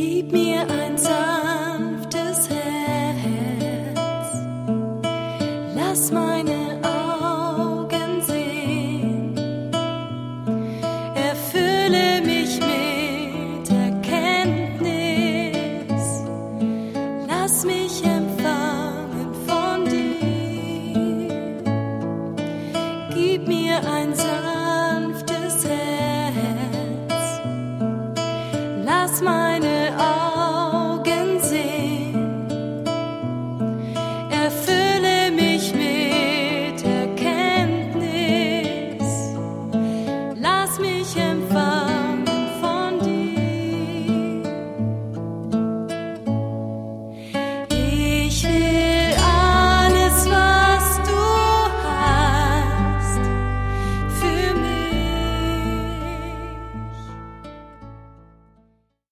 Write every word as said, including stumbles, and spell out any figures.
Gib mir ein sanftes Herz, lass meine Augen sehen, erfülle mich mit Erkenntnis, lass mich empfangen von dir. Gib mir ein sanftes Herz, lass meine